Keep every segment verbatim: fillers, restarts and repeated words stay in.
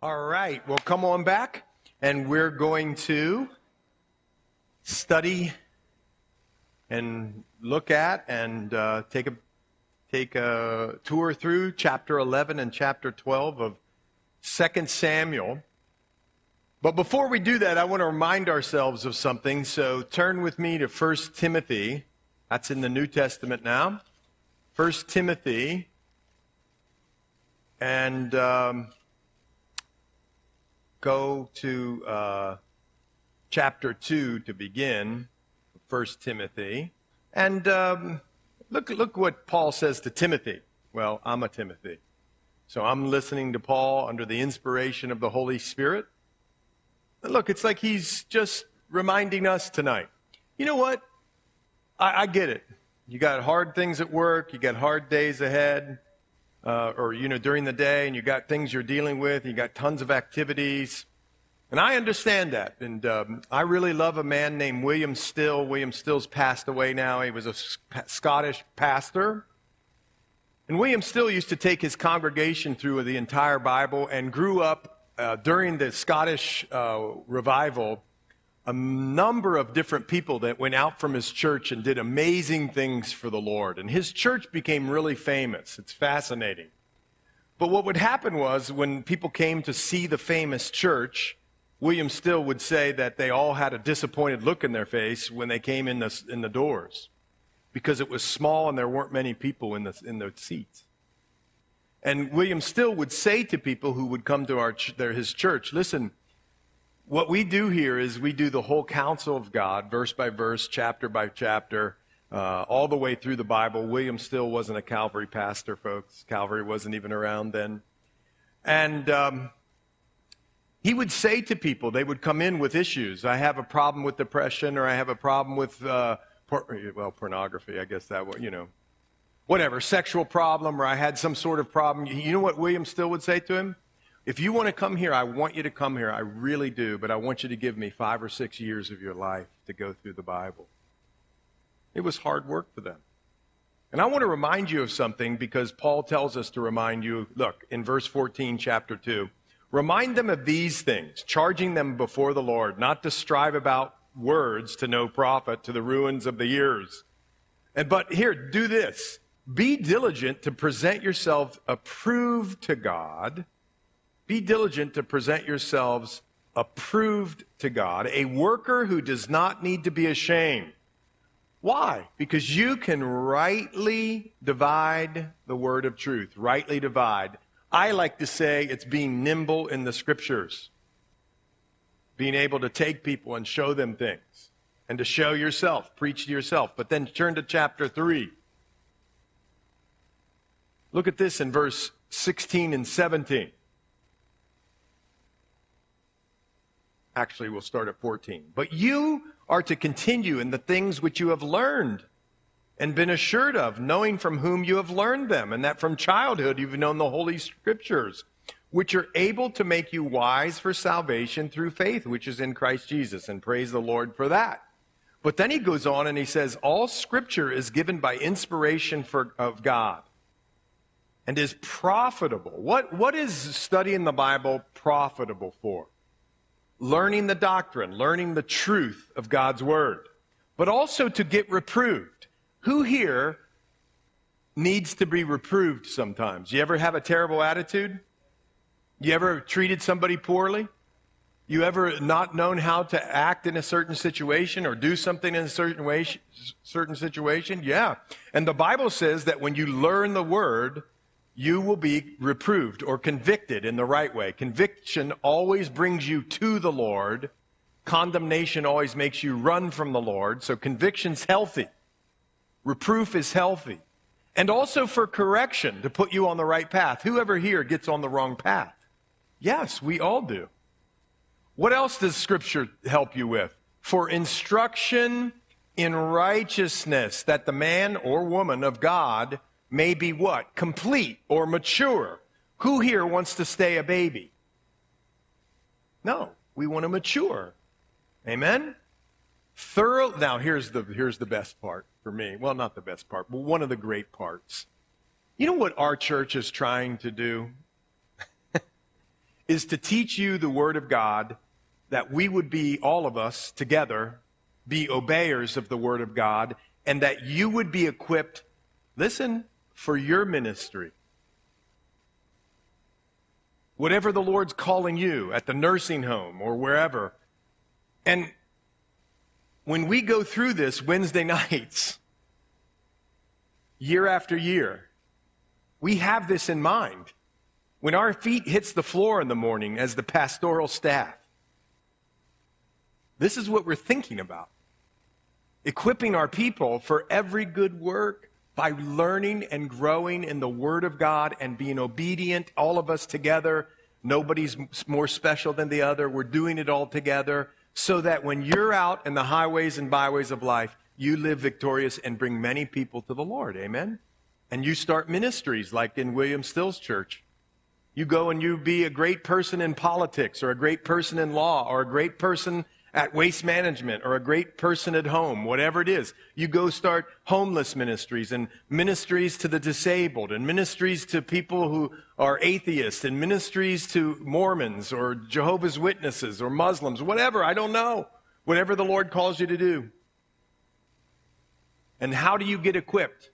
All right, well, come on back, and we're going to study and look at and uh, take a take a tour through chapter eleven and chapter twelve of Second Samuel. But before we do that, I want to remind ourselves of something. So turn with me to First Timothy. That's in the New Testament now. First Timothy. And um, go to uh, chapter two to begin, First Timothy. And um, look, look what Paul says to Timothy. Well, I'm a Timothy. So I'm listening to Paul under the inspiration of the Holy Spirit. Look, it's like he's just reminding us tonight. You know what? I, I get it. You got hard things at work. You got hard days ahead. Uh, or, you know, during the day, and you got things you're dealing with. You got tons of activities. And I understand that. And um, I really love a man named William Still. William Still's passed away now. He was a Scottish pastor. And William Still used to take his congregation through the entire Bible and grew up Uh, during the Scottish uh, revival, a number of different people that went out from his church and did amazing things for the Lord. And his church became really famous. It's fascinating. But what would happen was when people came to see the famous church, William Still would say that they all had a disappointed look in their face when they came in the, in the doors because it was small and there weren't many people in the, in the seats. And William Still would say to people who would come to our ch- their, his church, listen, what we do here is we do the whole counsel of God, verse by verse, chapter by chapter, uh, all the way through the Bible. William Still wasn't a Calvary pastor, folks. Calvary wasn't even around then. And um, he would say to people, they would come in with issues. I have a problem with depression, or I have a problem with, uh, por- well, pornography, I guess that would, you know. Whatever, sexual problem, or I had some sort of problem. You know what William Still would say to him? If you want to come here, I want you to come here. I really do, but I want you to give me five or six years of your life to go through the Bible. It was hard work for them. And I want to remind you of something because Paul tells us to remind you, look, in verse fourteen, chapter two, remind them of these things, charging them before the Lord, not to strive about words to no profit, to the ruins of the ears. And but here, do this. Be diligent to present yourselves approved to God. Be diligent to present yourselves approved to God, a worker who does not need to be ashamed. Why? Because you can rightly divide the word of truth, rightly divide. I like to say it's being nimble in the scriptures, being able to take people and show them things, and to show yourself, preach to yourself. But then turn to chapter three. Look at this in verse sixteen and seventeen. Actually, we'll start at fourteen. But you are to continue in the things which you have learned and been assured of, knowing from whom you have learned them, and that from childhood you've known the Holy Scriptures, which are able to make you wise for salvation through faith, which is in Christ Jesus. And praise the Lord for that. But then he goes on and he says, all Scripture is given by inspiration for, of God, and is profitable. What, what is studying the Bible profitable for? Learning the doctrine, learning the truth of God's Word, but also to get reproved. Who here needs to be reproved sometimes? You ever have a terrible attitude? You ever treated somebody poorly? You ever not known how to act in a certain situation or do something in a certain way, certain situation? Yeah. And the Bible says that when you learn the Word, you will be reproved or convicted in the right way. Conviction always brings you to the Lord. Condemnation always makes you run from the Lord. So conviction's healthy. Reproof is healthy. And also for correction, to put you on the right path. Whoever here gets on the wrong path? Yes, we all do. What else does Scripture help you with? For instruction in righteousness, that the man or woman of God may be what? Complete or mature. Who here wants to stay a baby? No, we want to mature. Amen? Thorough. Now, here's the, here's the best part for me. Well, not the best part, but one of the great parts. You know what our church is trying to do? is to teach you the Word of God, that we would be, all of us together, be obeyers of the Word of God, and that you would be equipped, listen, for your ministry. Whatever the Lord's calling you, at the nursing home or wherever. And when we go through this Wednesday nights, year after year, we have this in mind. When our feet hits the floor in the morning as the pastoral staff, this is what we're thinking about. Equipping our people for every good work by learning and growing in the Word of God and being obedient, all of us together. Nobody's more special than the other. We're doing it all together so that when you're out in the highways and byways of life, you live victorious and bring many people to the Lord. Amen? And you start ministries like in William Still's church. You go and you be a great person in politics or a great person in law or a great person at waste management or a great person at home, whatever it is. You go start homeless ministries and ministries to the disabled and ministries to people who are atheists and ministries to Mormons or Jehovah's Witnesses or Muslims, whatever, I don't know. Whatever the Lord calls you to do. And how do you get equipped?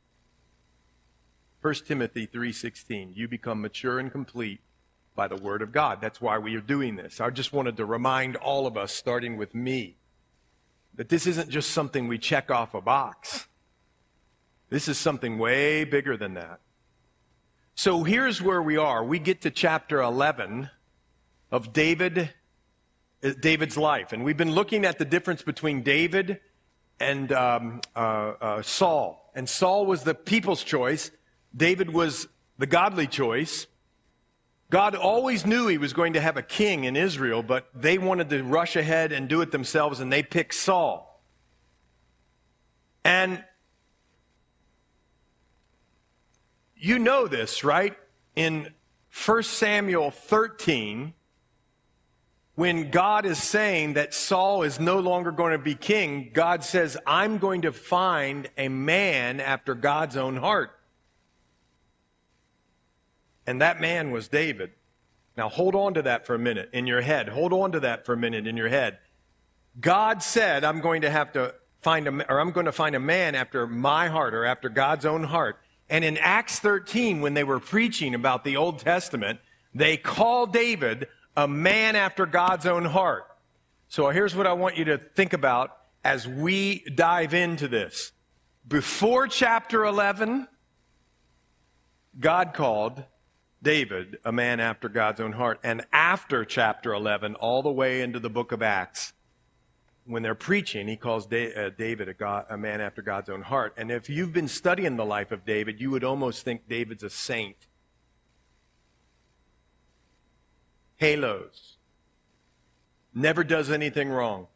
First Timothy three sixteen, you become mature and complete by the Word of God. That's why we are doing this. I just wanted to remind all of us, starting with me, that this isn't just something we check off a box. This is something way bigger than that. So here's where we are. We get to chapter eleven of David, David's life. And we've been looking at the difference between David and um, uh, uh, Saul. And Saul was the people's choice. David was the godly choice. God always knew he was going to have a king in Israel, but they wanted to rush ahead and do it themselves, and they picked Saul. And you know this, right? In First Samuel thirteen, when God is saying that Saul is no longer going to be king, God says, I'm going to find a man after God's own heart. And that man was David. Now hold on to that for a minute in your head. Hold on to that for a minute in your head. God said, I'm going to have to find a, or I'm going to find a man after my heart or after God's own heart. And in Acts thirteen, when they were preaching about the Old Testament, they called David a man after God's own heart. So here's what I want you to think about as we dive into this. Before chapter eleven, God called David a man after God's own heart. And after chapter eleven, all the way into the book of Acts, when they're preaching, he calls David a, God, a man after God's own heart. And if you've been studying the life of David, you would almost think David's a saint. Halos. Never does anything wrong.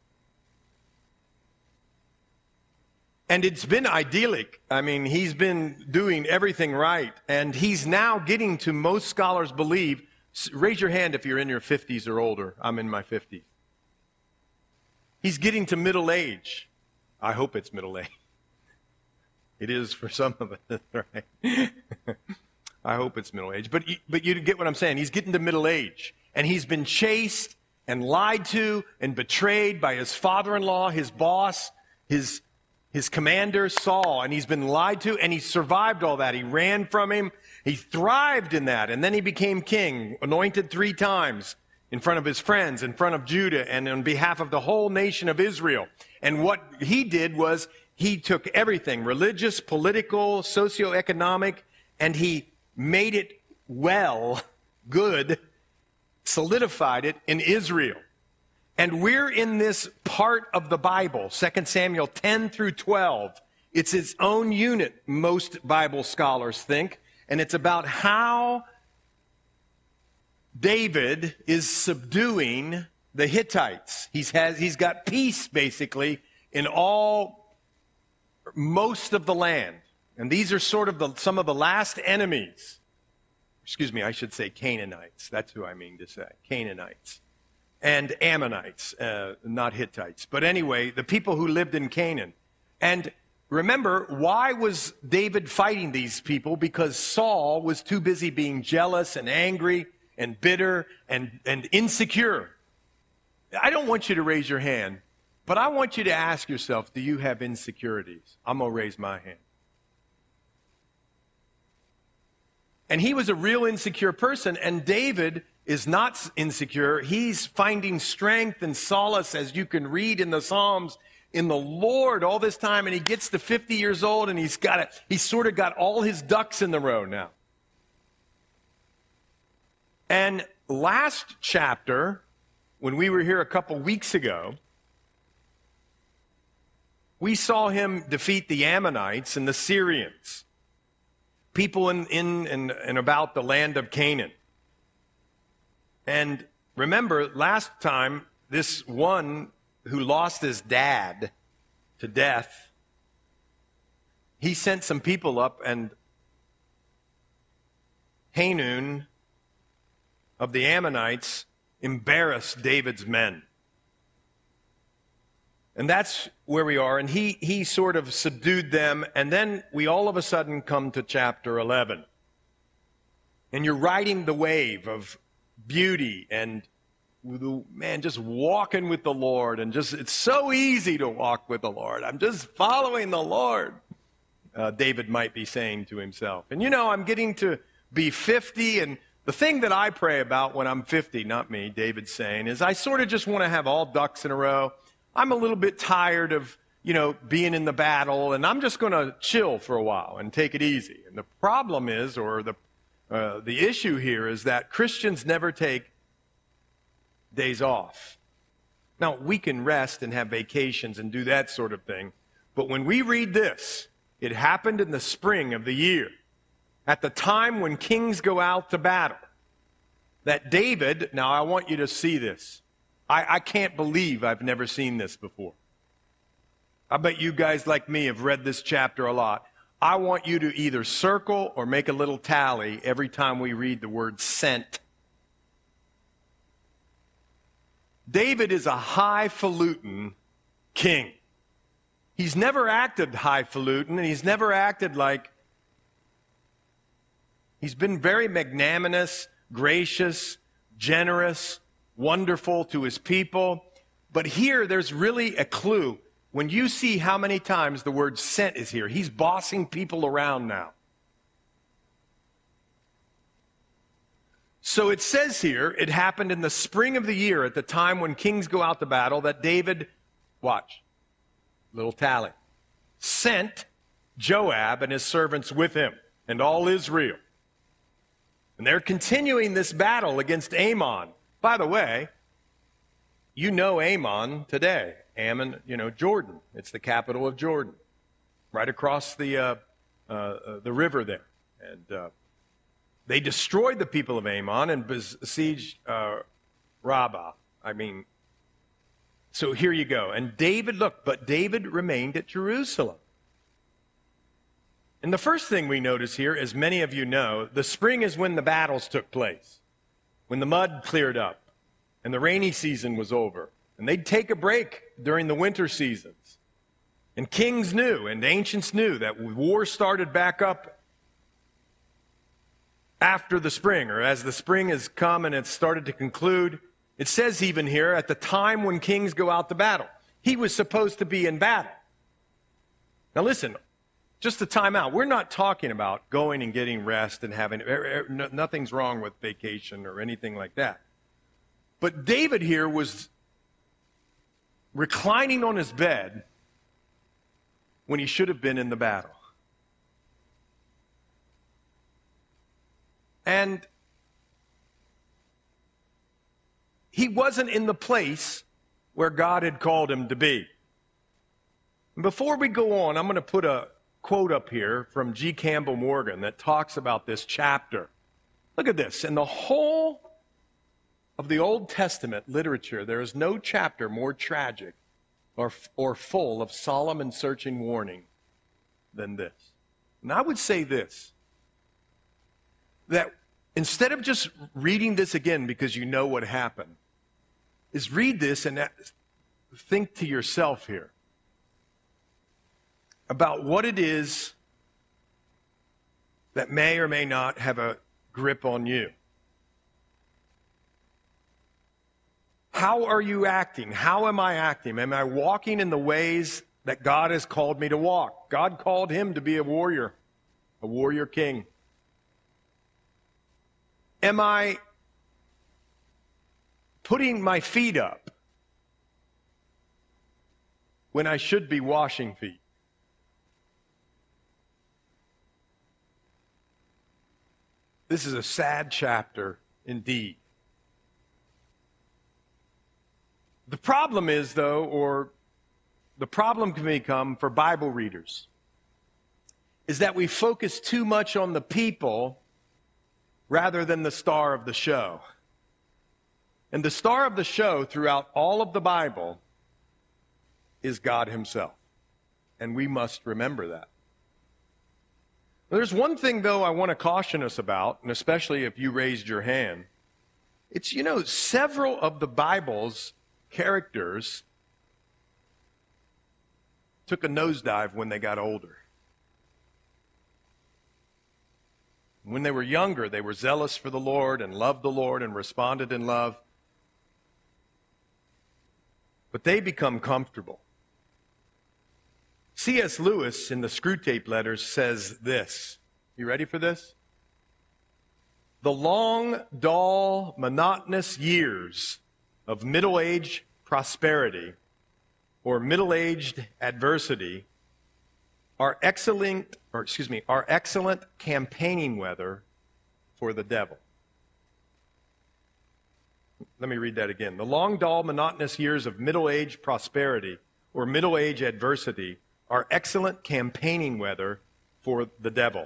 And it's been idyllic. I mean, he's been doing everything right. And he's now getting to, most scholars believe, raise your hand if you're in your fifties or older. I'm in my fifties. He's getting to middle age. I hope it's middle age. It is for some of us, right? I hope it's middle age. But, but you get what I'm saying. He's getting to middle age. And he's been chased and lied to and betrayed by his father-in-law, his boss, his His commander, Saul, and he's been lied to, and he survived all that. He ran from him. He thrived in that, and then he became king, anointed three times in front of his friends, in front of Judah, and on behalf of the whole nation of Israel. And what he did was he took everything, religious, political, socioeconomic, and he made it well, good, solidified it in Israel. And we're in this part of the Bible, Second Samuel ten through twelve. It's its own unit, most Bible scholars think. And it's about how David is subduing the Hittites. He's, has, he's got peace, basically, in all, most of the land. And these are sort of the, some of the last enemies. Excuse me, I should say Canaanites. That's who I mean to say, Canaanites. And Ammonites, uh, not Hittites. But anyway, the people who lived in Canaan. And remember, why was David fighting these people? Because Saul was too busy being jealous and angry and bitter and, and insecure. I don't want you to raise your hand, but I want you to ask yourself, do you have insecurities? I'm going to raise my hand. And he was a real insecure person, and David is not insecure. He's finding strength and solace, as you can read in the Psalms, in the Lord all this time. And he gets to fifty years old, and he's got it. He's sort of got all his ducks in the row now. And last chapter, when we were here a couple weeks ago, we saw him defeat the Ammonites and the Syrians, people in, in and, and about the land of Canaan. And remember, last time, this one who lost his dad to death, he sent some people up, and Hanun of the Ammonites embarrassed David's men. And that's where we are. And he, he sort of subdued them. And then we all of a sudden come to chapter eleven. And you're riding the wave of beauty and, man, just walking with the Lord. And just, it's so easy to walk with the Lord. I'm just following the Lord, uh, David might be saying to himself. And you know, I'm getting to be fifty, and the thing that I pray about when I'm fifty, not me, David's saying, is I sort of just want to have all ducks in a row. I'm a little bit tired of, you know, being in the battle, and I'm just going to chill for a while and take it easy. And the problem is, or the uh, the issue here is that Christians never take days off. Now, we can rest and have vacations and do that sort of thing, but when we read this, it happened in the spring of the year, at the time when kings go out to battle, that David, now I want you to see this. I, I can't believe I've never seen this before. I bet you guys like me have read this chapter a lot. I want you to either circle or make a little tally every time we read the word sent. David is a highfalutin king. He's never acted highfalutin, and he's never acted like, he's been very magnanimous, gracious, generous, wonderful to his people. But here there's really a clue. When you see how many times the word sent is here, he's bossing people around now. So it says here, it happened in the spring of the year, at the time when kings go out to battle, that David, watch, little tally, sent Joab and his servants with him, and all Israel. And they're continuing this battle against Ammon. By the way, you know Ammon today. Ammon, you know, Jordan. It's the capital of Jordan, right across the uh, uh, the river there. And uh, they destroyed the people of Ammon and besieged uh, Rabbah. I mean, so here you go. And David, look, but David remained at Jerusalem. And the first thing we notice here, as many of you know, the spring is when the battles took place, when the mud cleared up and the rainy season was over. And they'd take a break during the winter seasons. And kings knew and ancients knew that war started back up after the spring, or as the spring has come and it's started to conclude. It says even here, at the time when kings go out to battle. He was supposed to be in battle. Now listen, just a time out. We're not talking about going and getting rest and having, nothing's wrong with vacation or anything like that. But David here was reclining on his bed when he should have been in the battle. And he wasn't in the place where God had called him to be. And before we go on, I'm going to put a quote up here from G. Campbell Morgan that talks about this chapter. Look at this. In the whole of the Old Testament literature, there is no chapter more tragic or, or full of solemn and searching warning than this. And I would say this, that instead of just reading this again because you know what happened, is read this and think to yourself here about what it is that may or may not have a grip on you. How are you acting? How am I acting? Am I walking in the ways that God has called me to walk? God called him to be a warrior, a warrior king. Am I putting my feet up when I should be washing feet? This is a sad chapter indeed. The problem is, though, or the problem can become for Bible readers, is that we focus too much on the people rather than the star of the show. And the star of the show throughout all of the Bible is God himself. And we must remember that. There's one thing, though, I want to caution us about, and especially if you raised your hand. It's, you know, several of the Bible's characters took a nosedive when they got older. When they were younger, they were zealous for the Lord and loved the Lord and responded in love. But they become comfortable. C S Lewis in the Screwtape Letters says this. You ready for this? The long, dull, monotonous years of middle-aged prosperity or middle-aged adversity are excellent, or excuse me, are excellent campaigning weather for the devil. Let me read that again. The long, dull, monotonous years of middle-aged prosperity or middle-aged adversity are excellent campaigning weather for the devil.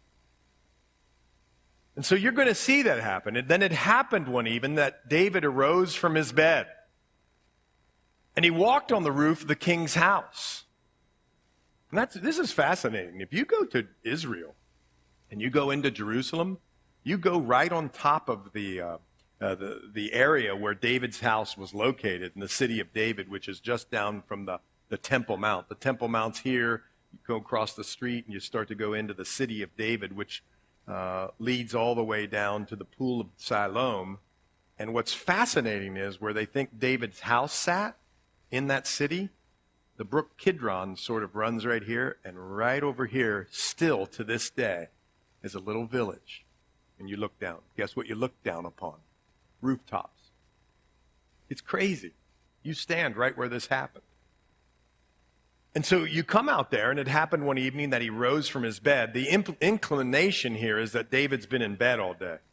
And so you're going to see that happen. And then it happened one even that David arose from his bed and he walked on the roof of the king's house. And that's, this is fascinating. If you go to Israel and you go into Jerusalem, you go right on top of the, uh, uh, the, the area where David's house was located in the city of David, which is just down from the, the Temple Mount. The Temple Mount's here. You go across the street and you start to go into the city of David, which uh, leads all the way down to the Pool of Siloam. And what's fascinating is where they think David's house sat in that city, the brook Kidron sort of runs right here, and right over here, still to this day, is a little village. And you look down. Guess what you look down upon? Rooftops. It's crazy. You stand right where this happened. And so you come out there, and it happened one evening that he rose from his bed. The impl- inclination here is that David's been in bed all day.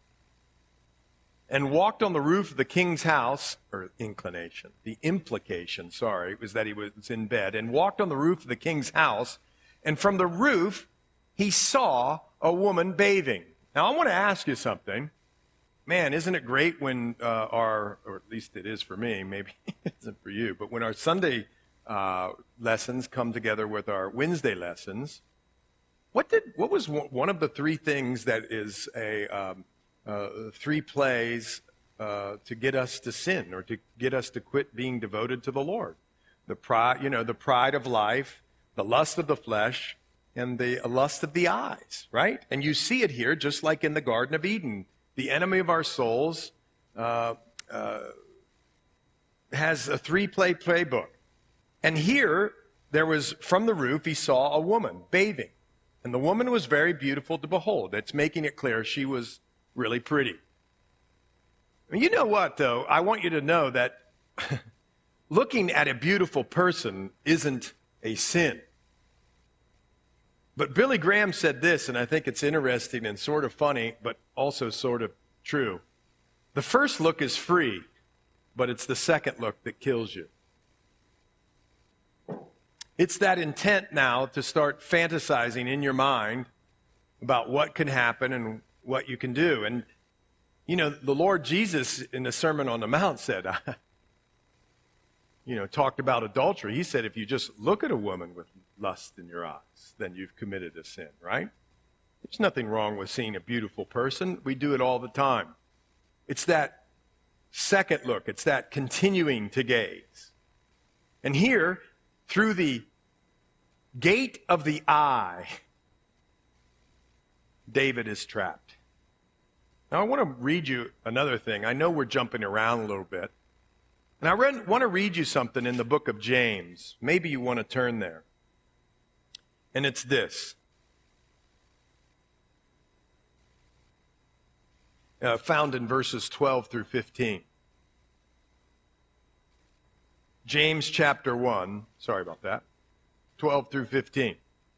And walked on the roof of the king's house, or inclination, the implication, sorry, was that he was in bed, and walked on the roof of the king's house, and from the roof, he saw a woman bathing. Now, I want to ask you something. Man, isn't it great when uh, our, or at least it is for me, maybe it isn't for you, but when our Sunday uh, lessons come together with our Wednesday lessons, what did, what was one of the three things that is a... Um, Uh, three plays uh, to get us to sin or to get us to quit being devoted to the Lord? The pride, you know, the pride of life, the lust of the flesh, and the lust of the eyes, right? And you see it here, just like in the Garden of Eden. The enemy of our souls uh, uh, has a three-play playbook. And here, there was, from the roof, he saw a woman bathing. And the woman was very beautiful to behold. It's making it clear she was really pretty. You know what, though? I want you to know that looking at a beautiful person isn't a sin. But Billy Graham said this, and I think it's interesting and sort of funny, but also sort of true. The first look is free, but it's the second look that kills you. It's that intent now to start fantasizing in your mind about what can happen and what you can do. And, you know, the Lord Jesus in the Sermon on the Mount said, you know, talked about adultery. He said, if you just look at a woman with lust in your eyes, then you've committed a sin, right? There's nothing wrong with seeing a beautiful person. We do it all the time. It's that second look. It's that continuing to gaze. And here, through the gate of the eye, David is trapped. Now, I want to read you another thing. I know we're jumping around a little bit, And I read, want to read you something in the book of James. Maybe you want to turn there. And it's this. Uh, found in verses twelve through fifteen. James chapter one, sorry about that, twelve through fifteen.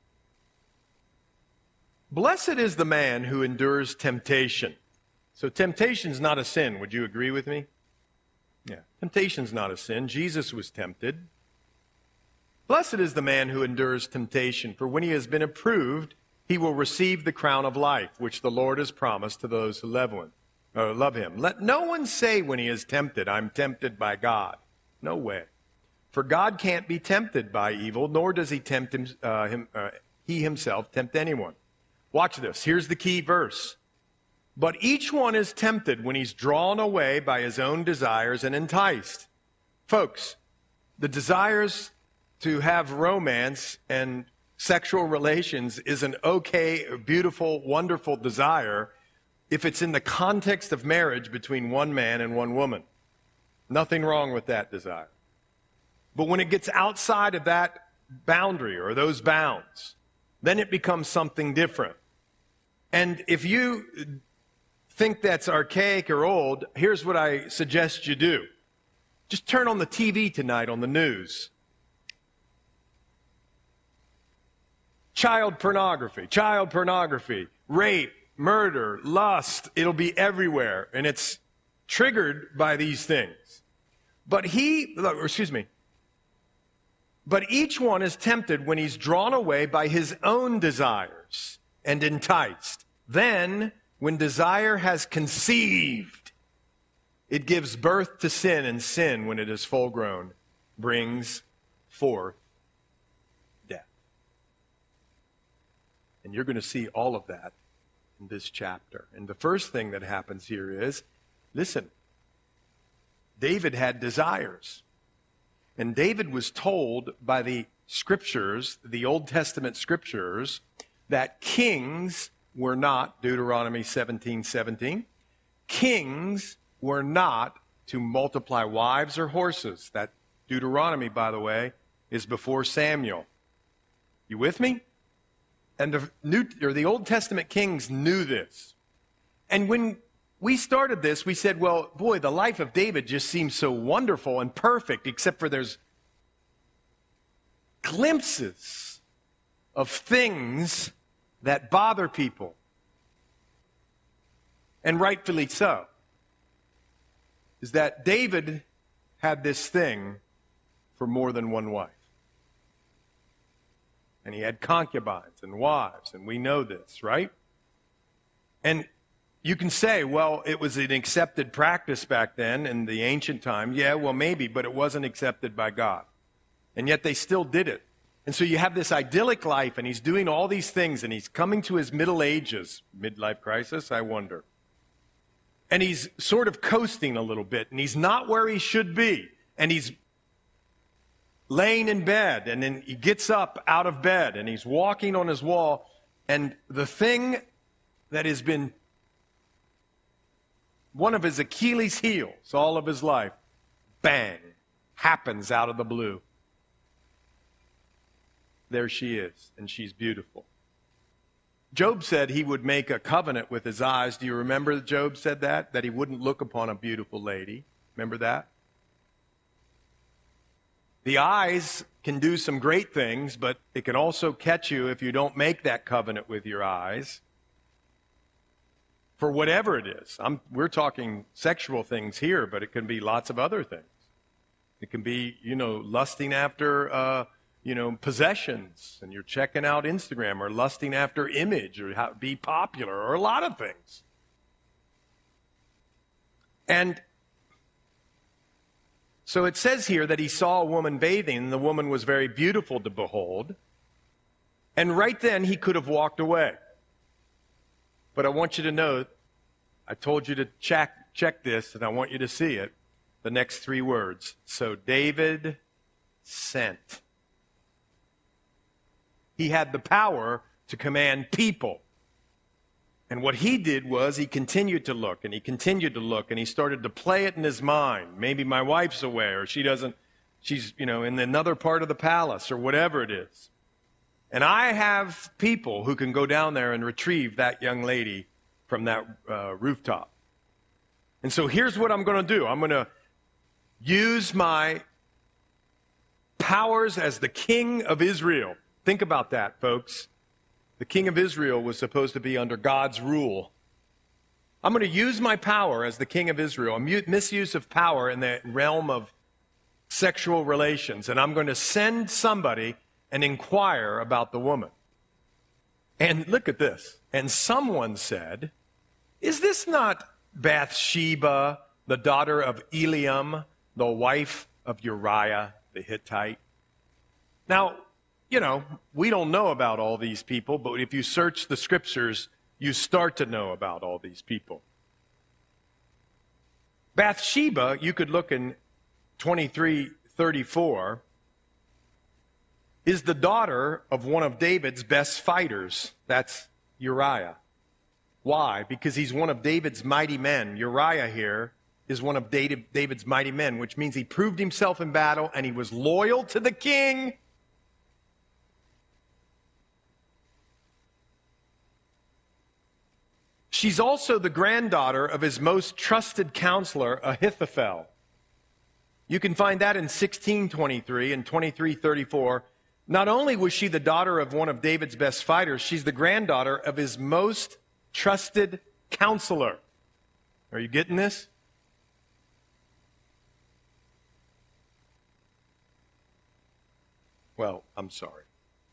Blessed is the man who endures temptation. So temptation's not a sin. Would you agree with me? Yeah. Temptation's not a sin. Jesus was tempted. Blessed is the man who endures temptation, for when he has been approved, he will receive the crown of life, which the Lord has promised to those who love him. Or love him. Let no one say when he is tempted, I'm tempted by God. No way. For God can't be tempted by evil, nor does he tempt him, uh, him uh, he himself tempt anyone. Watch this. Here's the key verse. But each one is tempted when he's drawn away by his own desires and enticed. Folks, the desires to have romance and sexual relations is an okay, beautiful, wonderful desire if it's in the context of marriage between one man and one woman. Nothing wrong with that desire. But when it gets outside of that boundary or those bounds, then it becomes something different. And if you think that's archaic or old, here's what I suggest you do. Just turn on the T V tonight on the news. Child pornography, child pornography, rape, murder, lust, it'll be everywhere. And it's triggered by these things. But he, or excuse me, but each one is tempted when he's drawn away by his own desires and enticed. Then, when desire has conceived, it gives birth to sin, and sin, when it is full grown, brings forth death. And you're going to see all of that in this chapter. And the first thing that happens here is, listen, David had desires. And David was told by the scriptures, the Old Testament scriptures, that kings were not, Deuteronomy seventeen seventeen, kings were not to multiply wives or horses. That Deuteronomy, by the way, is before Samuel. You with me? And the New or the Old Testament kings knew this. And when we started this, we said, well, boy, the life of David just seems so wonderful and perfect, except for there's glimpses of things that bother people. And rightfully so. Is that David had this thing for more than one wife. And he had concubines and wives, and we know this, right? And you can say, well, it was an accepted practice back then in the ancient time. Yeah, well, maybe, but it wasn't accepted by God. And yet they still did it. And so you have this idyllic life, and he's doing all these things, and he's coming to his middle ages. Midlife crisis, I wonder. And he's sort of coasting a little bit, and he's not where he should be. And he's laying in bed, and then he gets up out of bed, and he's walking on his wall, and the thing that has been one of his Achilles' heels all of his life, bang, happens out of the blue. There she is, and she's beautiful. Job said he would make a covenant with his eyes. Do you remember that Job said that? That he wouldn't look upon a beautiful lady. Remember that? The eyes can do some great things, but it can also catch you if you don't make that covenant with your eyes. For whatever it is. I'm, we're talking sexual things here, but it can be lots of other things. It can be, you know, lusting after, uh, you know, possessions, and you're checking out Instagram, or lusting after image, or how be popular, or a lot of things. And so it says here that he saw a woman bathing, and the woman was very beautiful to behold. And right then he could have walked away. But I want you to know, I told you to check, check this, and I want you to see it. The next three words. So David sent. He had the power to command people. And what he did was he continued to look, and he continued to look, and he started to play it in his mind. Maybe my wife's away, or she doesn't, she's, you know, in another part of the palace, or whatever it is. And I have people who can go down there and retrieve that young lady from that uh, rooftop. And so here's what I'm going to do. I'm going to use my powers as the king of Israel. Think about that, folks. The king of Israel was supposed to be under God's rule. I'm going to use my power as the king of Israel, a misuse of power in the realm of sexual relations, and I'm going to send somebody and inquire about the woman. And look at this. And someone said, is this not Bathsheba, the daughter of Eliam, the wife of Uriah the Hittite? Now, you know, we don't know about all these people, but if you search the scriptures, you start to know about all these people. Bathsheba, you could look in twenty-three thirty-four, is the daughter of one of David's best fighters. That's Uriah. Why? Because he's one of David's mighty men. Uriah here is one of David's mighty men, which means he proved himself in battle and he was loyal to the king. She's also the granddaughter of his most trusted counselor, Ahithophel. You can find that in sixteen twenty-three and twenty-three thirty-four. Not only was she the daughter of one of David's best fighters, she's the granddaughter of his most trusted counselor. Are you getting this? Well, I'm sorry.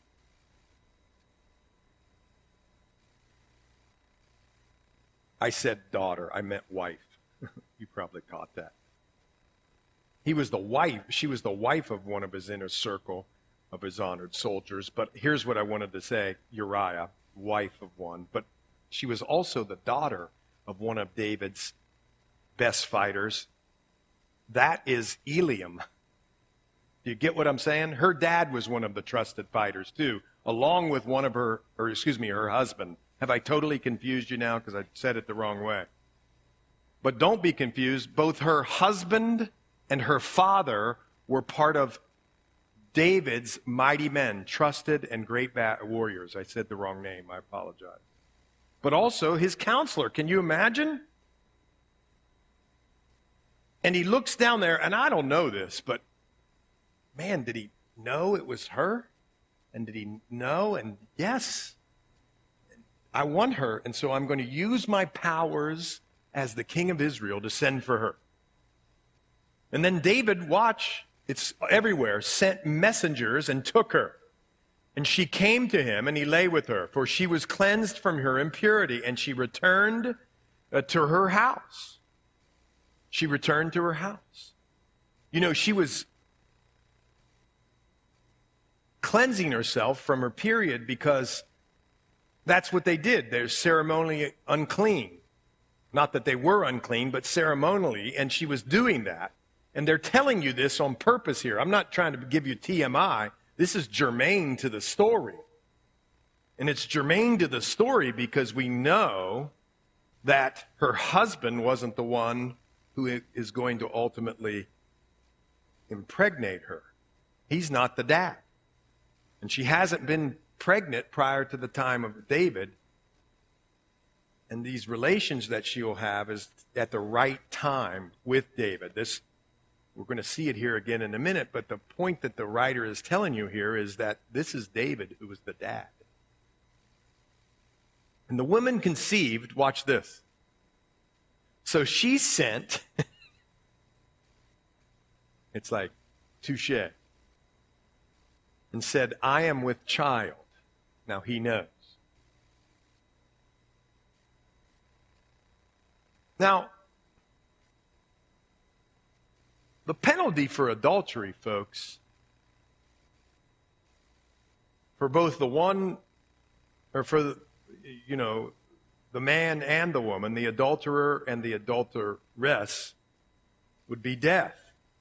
I said daughter, I meant wife. You probably caught that. He was the wife, she was the wife of one of his inner circle of his honored soldiers. But here's what I wanted to say, Uriah, wife of one. But she was also the daughter of one of David's best fighters. That is Eliam. Do you get what I'm saying? Her dad was one of the trusted fighters too, along with one of her, or excuse me, her husband. Have I totally confused you now because I said it the wrong way? But don't be confused. Both her husband and her father were part of David's mighty men, trusted and great warriors. I said the wrong name. I apologize. But also his counselor. Can you imagine? And he looks down there, and I don't know this, but man, did he know it was her? And did he know? And yes, I want her, and so I'm going to use my powers as the king of Israel to send for her. And then David, watch, it's everywhere, sent messengers and took her. And she came to him, and he lay with her, for she was cleansed from her impurity, and she returned uh, to her house. She returned to her house. You know, she was cleansing herself from her period because that's what they did. They're ceremonially unclean. Not that they were unclean, but ceremonially, and she was doing that. And they're telling you this on purpose here. I'm not trying to give you T M I. This is germane to the story. And it's germane to the story because we know that her husband wasn't the one who is going to ultimately impregnate her. He's not the dad. And she hasn't been pregnant prior to the time of David. And these relations that she will have is at the right time with David. This, we're going to see it here again in a minute, but the point that the writer is telling you here is that this is David who was the dad. And the woman conceived, watch this. So she sent, it's like, touche, and said, I am with child. Now he knows. Now, the penalty for adultery, folks, for both the one, or for, the, you know, the man and the woman, the adulterer and the adulteress, would be death.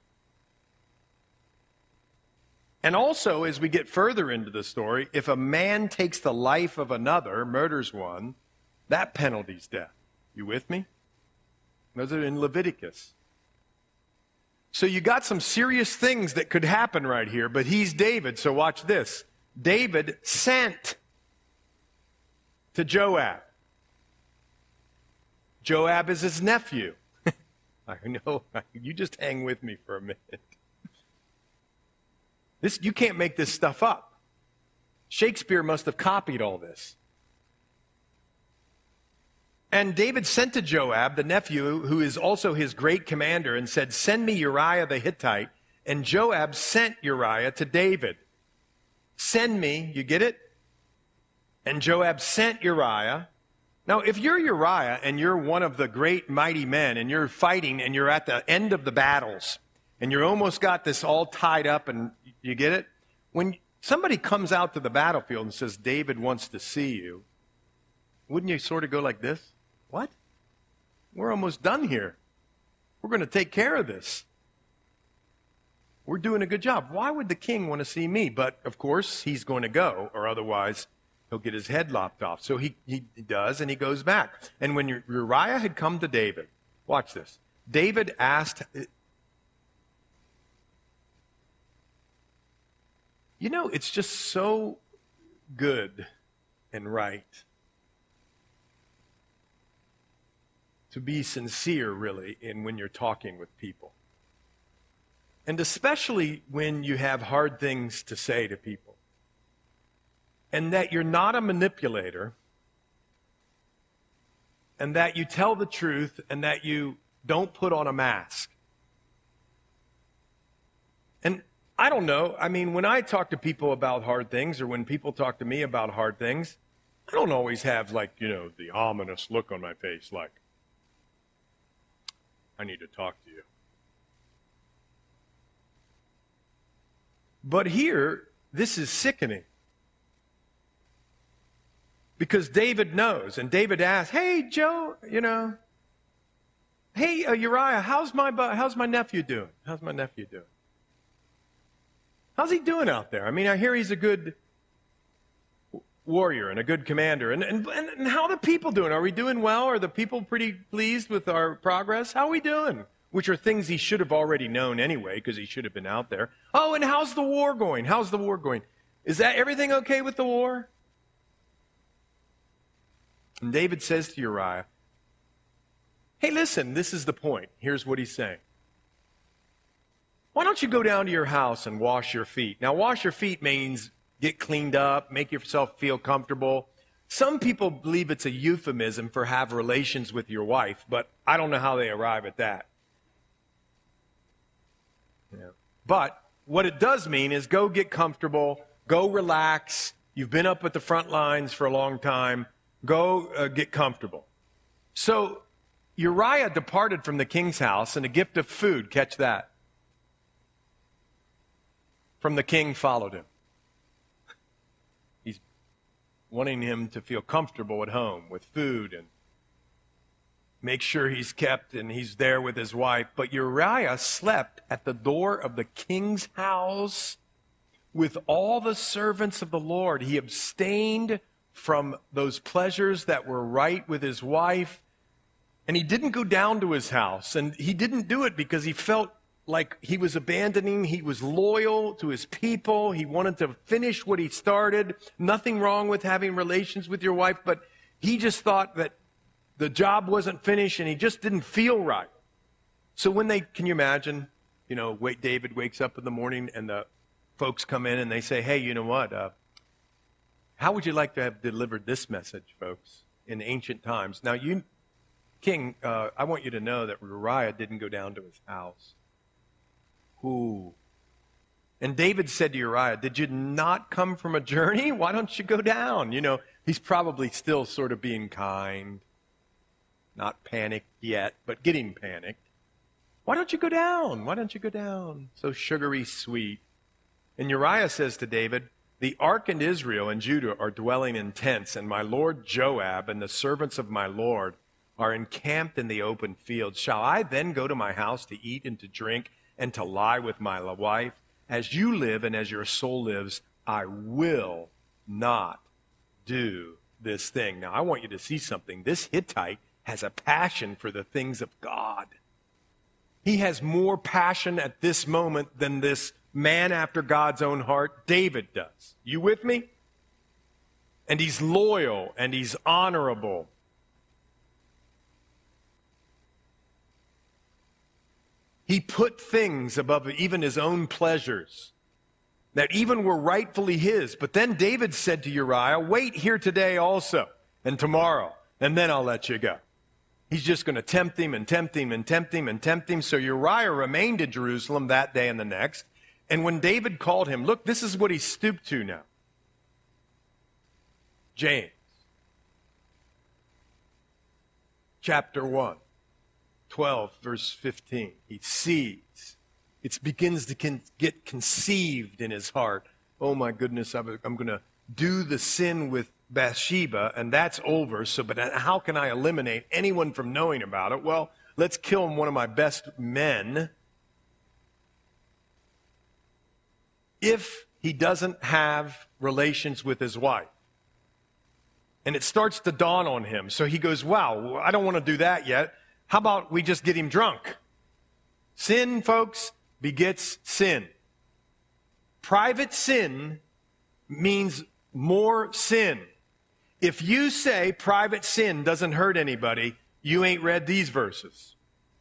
And also, as we get further into the story, if a man takes the life of another, murders one, That penalty's death. You with me? Those are in Leviticus. So you got some serious things that could happen right here, but he's David, so watch this. David sent to Joab. Joab is his nephew. I know, you just hang with me for a minute. This, you can't make this stuff up. Shakespeare must have copied all this. And David sent to Joab, the nephew, who is also his great commander, and said, send me Uriah the Hittite. And Joab sent Uriah to David. Send me, you get it? And Joab sent Uriah. Now, if you're Uriah and you're one of the great mighty men and you're fighting and you're at the end of the battles and you're almost got this all tied up and you get it? When somebody comes out to the battlefield and says, David wants to see you, wouldn't you sort of go like this? What? We're almost done here. We're going to take care of this. We're doing a good job. Why would the king want to see me? But, of course, he's going to go, or otherwise he'll get his head lopped off. So he, he does, and he goes back. And when Uriah had come to David, watch this. David asked, you know, it's just so good and right to be sincere, really, in when you're talking with people. And especially when you have hard things to say to people. And that you're not a manipulator. And that you tell the truth and that you don't put on a mask. And I don't know, I mean, when I talk to people about hard things or when people talk to me about hard things, I don't always have, like, you know, the ominous look on my face like, I need to talk to you. But here, this is sickening. Because David knows, and David asks, hey, Joe, you know, hey, uh, Uriah, how's my, how's my nephew doing? How's my nephew doing? How's he doing out there? I mean, I hear he's a good warrior and a good commander. And, and, and how are the people doing? Are we doing well? Are the people pretty pleased with our progress? How are we doing? Which are things he should have already known anyway, because he should have been out there. Oh, and how's the war going? How's the war going? Is that everything okay with the war? And David says to Uriah, hey, listen, this is the point. Here's what he's saying. Why don't you go down to your house and wash your feet? Now, wash your feet means get cleaned up, make yourself feel comfortable. Some people believe it's a euphemism for have relations with your wife, but I don't know how they arrive at that. Yeah. But what it does mean is go get comfortable, go relax. You've been up at the front lines for a long time. Go uh, get comfortable. So Uriah departed from the king's house, and a gift of food, catch that, from the king followed him. He's wanting him to feel comfortable at home with food and make sure he's kept and he's there with his wife. But Uriah slept at the door of the king's house with all the servants of the Lord. He abstained from those pleasures that were right with his wife. And he didn't go down to his house. And he didn't do it because he felt like he was abandoning. He was loyal to his people. He wanted to finish what he started. Nothing wrong with having relations with your wife, but he just thought that the job wasn't finished and he just didn't feel right. So when they, can you imagine, you know, wait, David wakes up in the morning and the folks come in and they say, hey, you know what? Uh, how would you like to have delivered this message, folks, in ancient times? Now, you, King, uh, I want you to know that Uriah didn't go down to his house. Ooh. And David said to Uriah, did you not come from a journey? Why don't you go down? You know, he's probably still sort of being kind. Not panicked yet, but getting panicked. Why don't you go down? Why don't you go down? So sugary sweet. And Uriah says to David, the ark and Israel and Judah are dwelling in tents, and my lord Joab and the servants of my lord are encamped in the open fields. Shall I then go to my house to eat and to drink and to lie with my wife? As you live and as your soul lives, I will not do this thing. Now, I want you to see something. This Hittite has a passion for the things of God. He has more passion at this moment than this man after God's own heart, David, does. You with me? And he's loyal and he's honorable. He put things above even his own pleasures that even were rightfully his. But then David said to Uriah, wait here today also and tomorrow, and then I'll let you go. He's just going to tempt him and tempt him and tempt him and tempt him. So Uriah remained in Jerusalem that day and the next. And when David called him, look, this is what he stooped to now. James, chapter one, twelve, verse fifteen. He sees. It begins to con- get conceived in his heart. Oh my goodness, I'm, I'm going to do the sin with Bathsheba, and that's over. So, but how can I eliminate anyone from knowing about it? Well, let's kill one of my best men. If he doesn't have relations with his wife. And it starts to dawn on him. So he goes, wow, I don't want to do that yet. How about we just get him drunk? Sin, folks, begets sin. Private sin means more sin. If you say private sin doesn't hurt anybody, you ain't read these verses.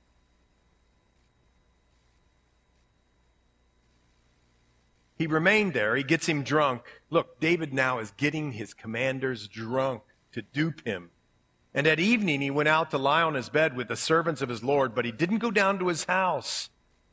He remained there. He gets him drunk. Look, David now is getting his commanders drunk to dupe him. And at evening, he went out to lie on his bed with the servants of his Lord, but he didn't go down to his house.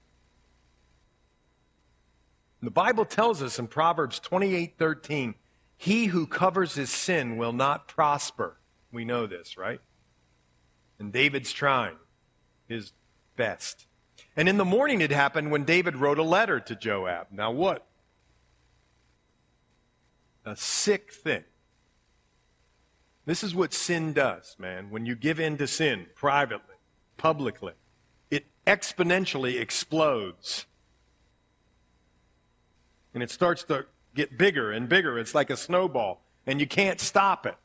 The Bible tells us in Proverbs twenty-eight thirteen, he who covers his sin will not prosper. We know this, right? And David's trying his best. And in the morning it happened when David wrote a letter to Joab. Now what? A sick thing. This is what sin does, man. When you give in to sin privately, publicly, it exponentially explodes. And it starts to get bigger and bigger. It's like a snowball, and you can't stop it.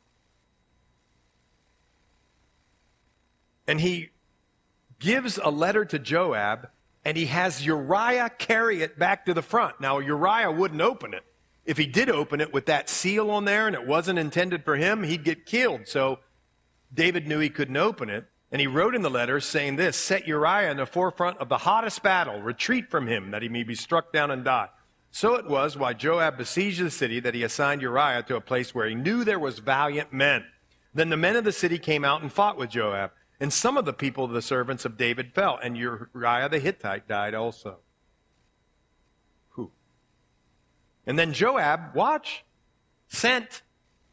And he gives a letter to Joab, and he has Uriah carry it back to the front. Now, Uriah wouldn't open it. If he did open it with that seal on there and it wasn't intended for him, he'd get killed. So David knew he couldn't open it. And he wrote in the letter saying this, set Uriah in the forefront of the hottest battle, retreat from him that he may be struck down and die. So it was while Joab besieged the city that he assigned Uriah to a place where he knew there was valiant men. Then the men of the city came out and fought with Joab. And some of the people of the servants of David fell, and Uriah the Hittite died also. Whew. And then Joab, watch, sent,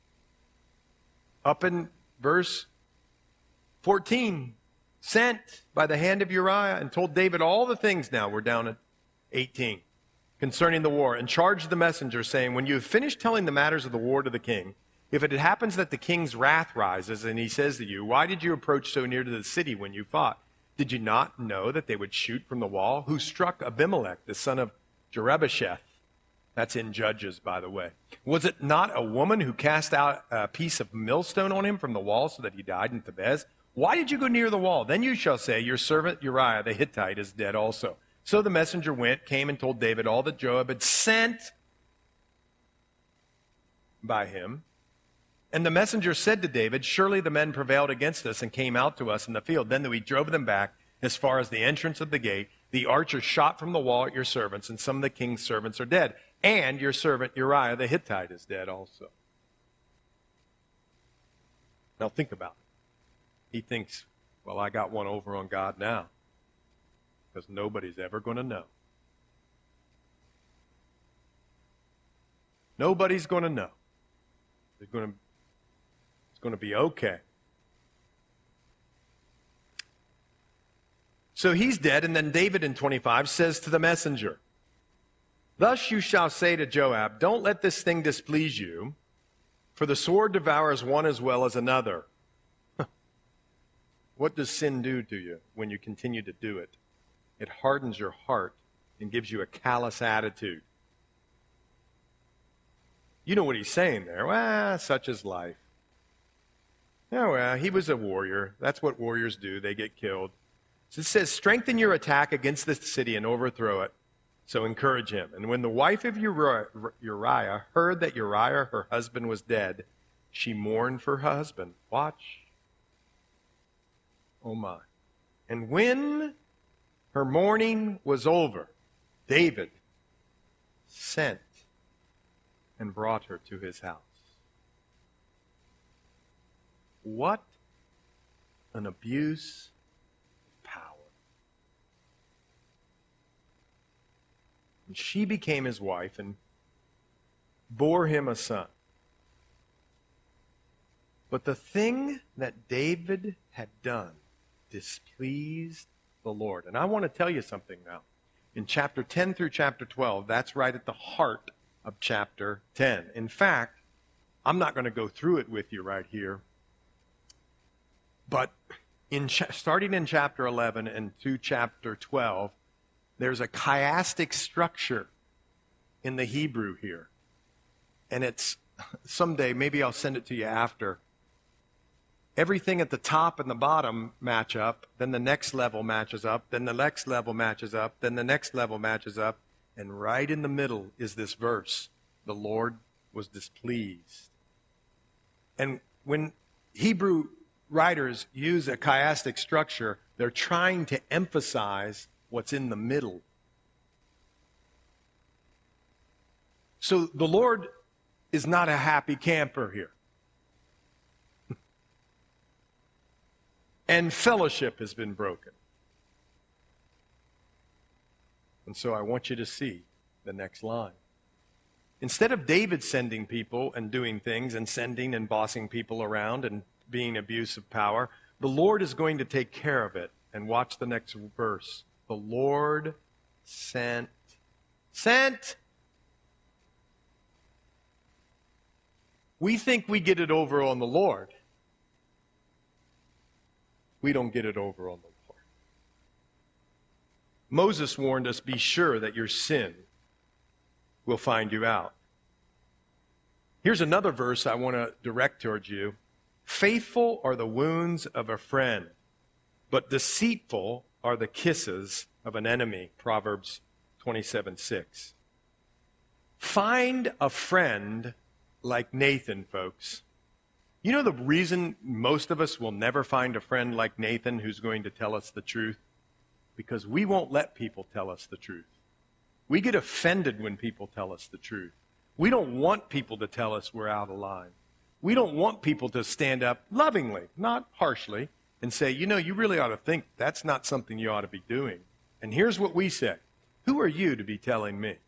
up in verse fourteen, sent by the hand of Uriah and told David all the things. Now we're down at eighteen, concerning the war, and charged the messenger, saying, when you have finished telling the matters of the war to the king, if it happens that the king's wrath rises, and he says to you, why did you approach so near to the city when you fought? Did you not know that they would shoot from the wall? Who struck Abimelech, the son of Jerubbesheth? That's in Judges, by the way. Was it not a woman who cast out a piece of millstone on him from the wall so that he died in Thebez? Why did you go near the wall? Then you shall say, your servant Uriah the Hittite is dead also. So the messenger went, came and told David all that Joab had sent by him. And the messenger said to David, surely the men prevailed against us and came out to us in the field. Then we drove them back as far as the entrance of the gate. The archers shot from the wall at your servants, and some of the king's servants are dead. And your servant Uriah the Hittite is dead also. Now think about it. He thinks, well, I got one over on God now, because nobody's ever going to know. Nobody's going to know. They're going to It's going to be okay. So he's dead, and then David in twenty-five says to the messenger, thus you shall say to Joab, don't let this thing displease you, for the sword devours one as well as another. What does sin do to you when you continue to do it? It hardens your heart and gives you a callous attitude. You know what he's saying there. Well, such is life. Oh, well, he was a warrior. That's what warriors do. They get killed. So it says, strengthen your attack against this city and overthrow it. So encourage him. And when the wife of Uriah heard that Uriah, her husband, was dead, she mourned for her husband. Watch. Oh, my. And when her mourning was over, David sent and brought her to his house. What an abuse of power. And she became his wife and bore him a son. But the thing that David had done displeased the Lord. And I want to tell you something now. In chapter ten through chapter twelve, that's right at the heart of chapter ten. In fact, I'm not going to go through it with you right here. But in cha- starting in chapter eleven and to chapter twelve, there's a chiastic structure in the Hebrew here. And it's, someday, maybe I'll send it to you after. Everything at the top and the bottom match up, then the next level matches up, then the next level matches up, then the next level matches up, and right in the middle is this verse, the Lord was displeased. And when Hebrew writers use a chiastic structure, they're trying to emphasize what's in the middle. So the Lord is not a happy camper here. And fellowship has been broken. And so I want you to see the next line. Instead of David sending people and doing things and sending and bossing people around and being abuse of power, the Lord is going to take care of it. And watch the next verse. The Lord sent, sent. We think we get it over on the Lord. We don't get it over on the Lord. Moses warned us, be sure that your sin will find you out. Here's another verse I want to direct towards you. Faithful are the wounds of a friend, but deceitful are the kisses of an enemy. Proverbs twenty-seven six. Find a friend like Nathan, folks. You know the reason most of us will never find a friend like Nathan who's going to tell us the truth? Because we won't let people tell us the truth. We get offended when people tell us the truth. We don't want people to tell us we're out of line. We don't want people to stand up lovingly, not harshly, and say, you know, you really ought to think that's not something you ought to be doing. And here's what we say. Who are you to be telling me?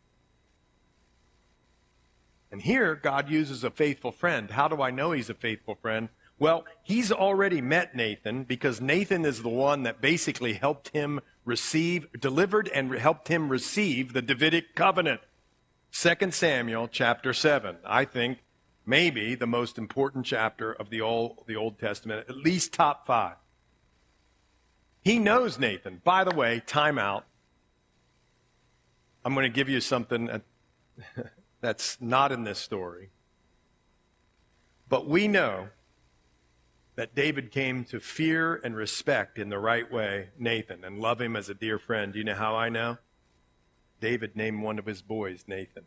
And here, God uses a faithful friend. How do I know he's a faithful friend? Well, he's already met Nathan because Nathan is the one that basically helped him receive, delivered and helped him receive the Davidic covenant. Second Samuel chapter seven, I think maybe the most important chapter of the Old, the Old Testament, at least top five. He knows Nathan. By the way, time out. I'm going to give you something that that's not in this story. But we know that David came to fear and respect in the right way Nathan and love him as a dear friend. Do you know how I know? David named one of his boys Nathan.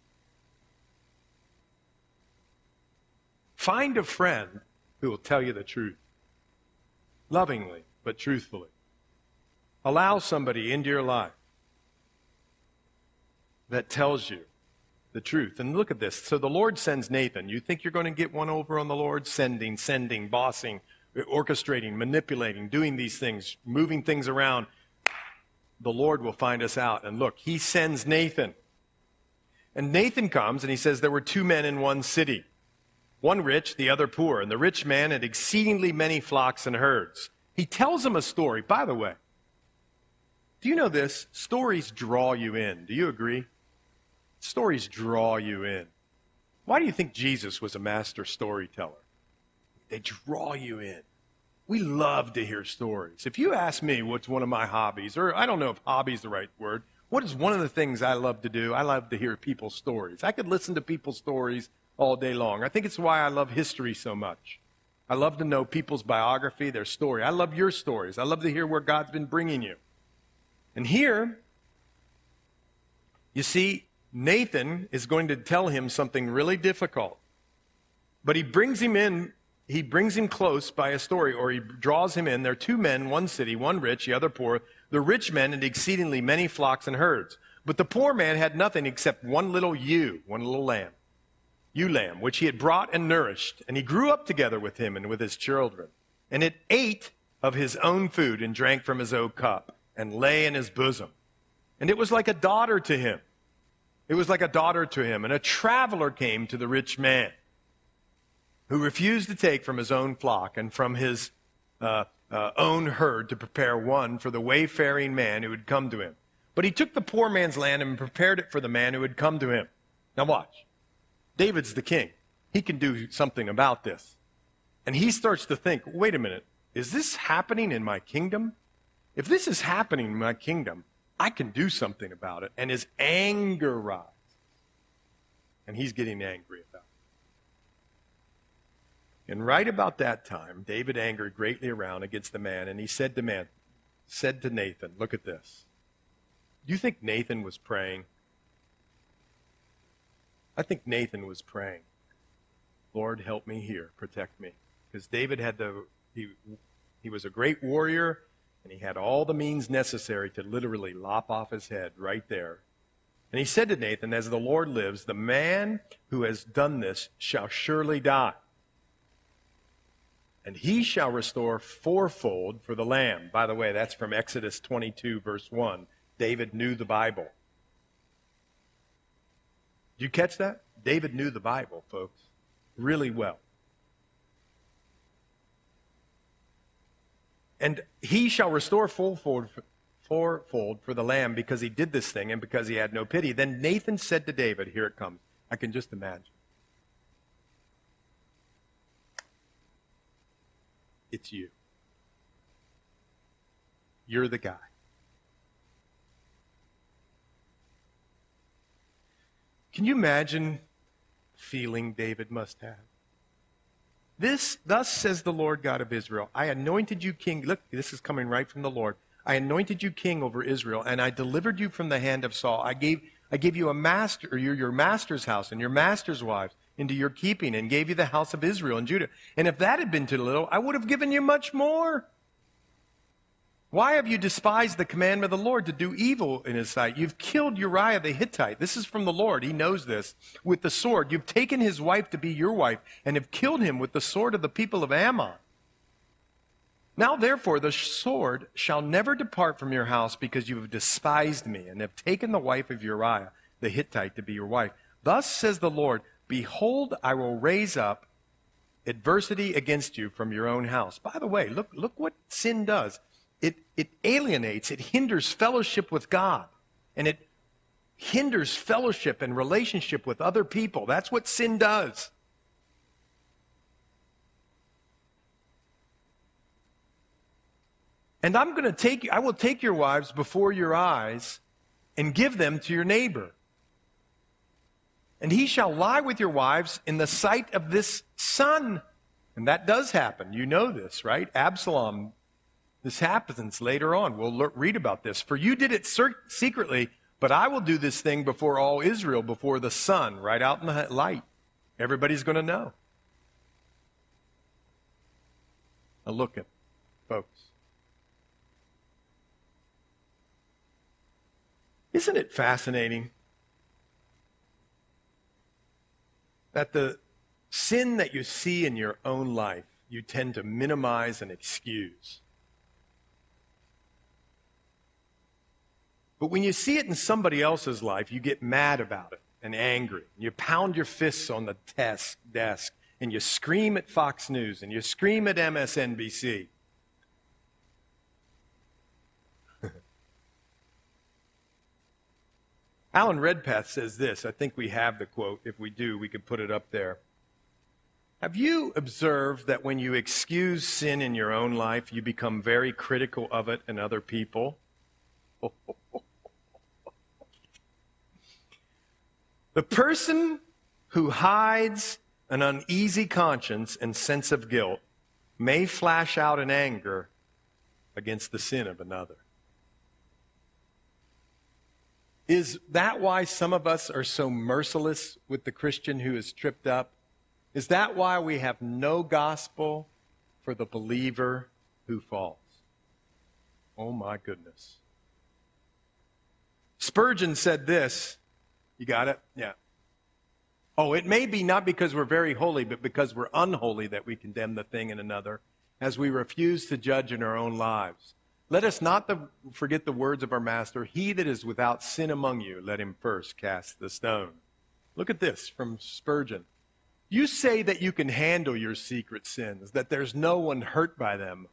Find a friend who will tell you the truth. Lovingly, but truthfully. Allow somebody into your life that tells you the truth. And look at this. So the Lord sends Nathan. You think you're going to get one over on the Lord? Sending, sending, bossing, orchestrating, manipulating, doing these things, moving things around. The Lord will find us out. And look, he sends Nathan. And Nathan comes and he says there were two men in one city. One rich, the other poor. And the rich man had exceedingly many flocks and herds. He tells him a story. By the way, do you know this? Stories draw you in. Do you agree? Stories draw you in. Why do you think Jesus was a master storyteller? They draw you in. We love to hear stories. If you ask me what's one of my hobbies, or I don't know if hobby is the right word, what is one of the things I love to do? I love to hear people's stories. I could listen to people's stories all day long. I think it's why I love history so much. I love to know people's biography, their story. I love your stories. I love to hear where God's been bringing you. And here, you see, Nathan is going to tell him something really difficult. But he brings him in, he brings him close by a story, or he draws him in. There are two men, one city, one rich, the other poor. The rich man had exceedingly many flocks and herds. But the poor man had nothing except one little ewe, one little lamb, ewe lamb, which he had brought and nourished. And he grew up together with him and with his children. And it ate of his own food and drank from his own cup and lay in his bosom. And it was like a daughter to him. It was like a daughter to him. And a traveler came to the rich man, who refused to take from his own flock and from his uh, uh, own herd to prepare one for the wayfaring man who had come to him. But he took the poor man's land and prepared it for the man who had come to him. Now watch. David's the king. He can do something about this. And he starts to think, wait a minute, is this happening in my kingdom? If this is happening in my kingdom, I can do something about it. And his anger rises. And he's getting angry about it. And right about that time, David angered greatly around against the man, and he said to man, said to Nathan, look at this. Do you think Nathan was praying? I think Nathan was praying, Lord, help me here, protect me. Because David had the, he, he was a great warrior, and he had all the means necessary to literally lop off his head right there. And he said to Nathan, as the Lord lives, the man who has done this shall surely die. And he shall restore fourfold for the lamb. By the way, that's from Exodus twenty-two, verse one. David knew the Bible. Did you catch that? David knew the Bible, folks, really well. And he shall restore fourfold, fourfold for the lamb because he did this thing and because he had no pity. Then Nathan said to David, here it comes. I can just imagine. It's you. You're the guy. Can you imagine the feeling David must have? This, thus says the Lord God of Israel, I anointed you king. Look, this is coming right from the Lord. I anointed you king over Israel, and I delivered you from the hand of Saul. I gave, I gave you a master, or your, your master's house and your master's wives into your keeping, and gave you the house of Israel and Judah. And if that had been too little, I would have given you much more. Why have you despised the commandment of the Lord to do evil in his sight? You've killed Uriah the Hittite. This is from the Lord. He knows this. With the sword. You've taken his wife to be your wife and have killed him with the sword of the people of Ammon. Now, therefore, the sword shall never depart from your house because you have despised me and have taken the wife of Uriah the Hittite to be your wife. Thus says the Lord, behold, I will raise up adversity against you from your own house. By the way, look, look what sin does. It, it alienates, it hinders fellowship with God, and it hinders fellowship and relationship with other people. That's what sin does. And I'm going to take you, I will take your wives before your eyes and give them to your neighbor. And he shall lie with your wives in the sight of this son. And that does happen. You know this, right? Absalom. This happens later on. We'll le- read about this. For you did it cer- secretly, but I will do this thing before all Israel, before the sun, right out in the light. Everybody's going to know. Now look at, folks. Isn't it fascinating that the sin that you see in your own life, you tend to minimize and excuse? But when you see it in somebody else's life, you get mad about it and angry. You pound your fists on the desk, desk and you scream at Fox News and you scream at M S N B C. Alan Redpath says this. I think we have the quote. If we do, we could put it up there. Have you observed that when you excuse sin in your own life, you become very critical of it in other people? The person who hides an uneasy conscience and sense of guilt may flash out in anger against the sin of another. Is that why some of us are so merciless with the Christian who is tripped up? Is that why we have no gospel for the believer who falls? Oh my goodness. Spurgeon said this. You got it? Yeah. Oh, it may be not because we're very holy, but because we're unholy that we condemn the thing in another, as we refuse to judge in our own lives. Let us not the, forget the words of our Master, he that is without sin among you, let him first cast the stone. Look at this from Spurgeon. You say that you can handle your secret sins, that there's no one hurt by them.